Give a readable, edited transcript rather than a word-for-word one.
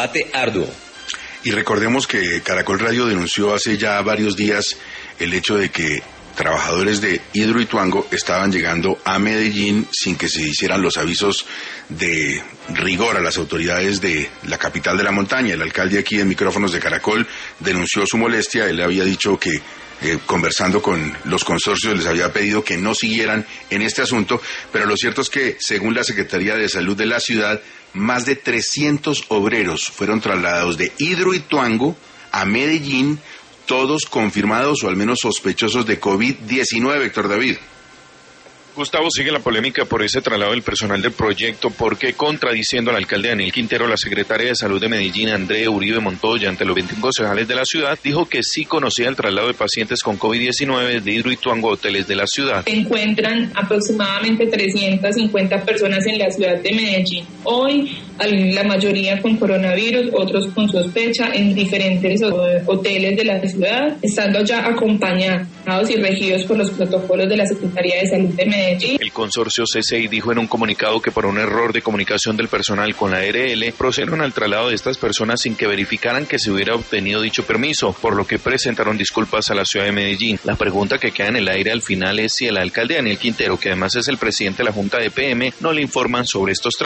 combate arduo. Y recordemos que Caracol Radio denunció hace ya varios días el hecho de que trabajadores de Hidroituango estaban llegando a Medellín sin que se hicieran los avisos de rigor a las autoridades de la capital de la montaña. El alcalde aquí en micrófonos de Caracol denunció su molestia. Él había dicho que conversando con los consorcios les había pedido que no siguieran en este asunto, pero lo cierto es que según la Secretaría de Salud de la ciudad, más de 300 obreros fueron trasladados de Hidroituango a Medellín, todos confirmados o al menos sospechosos de COVID-19, Héctor David. Gustavo, sigue la polémica por ese traslado del personal del proyecto, porque contradiciendo al alcalde Daniel Quintero, la secretaria de Salud de Medellín, Andrea Uribe Montoya, ante los 21 concejales de la ciudad, dijo que sí conocía el traslado de pacientes con COVID-19 de Hidroituango a hoteles de la ciudad. Se encuentran aproximadamente 350 personas en la ciudad de Medellín. Hoy, la mayoría con coronavirus, otros con sospecha, en diferentes hoteles de la ciudad, estando ya acompañados y regidos por los protocolos de la Secretaría de Salud de Medellín. El consorcio CCI dijo en un comunicado que por un error de comunicación del personal con la ARL procedieron al traslado de estas personas sin que verificaran que se hubiera obtenido dicho permiso, por lo que presentaron disculpas a la ciudad de Medellín. La pregunta que queda en el aire al final es si el alcalde Daniel Quintero, que además es el presidente de la Junta de PM, no le informan sobre estos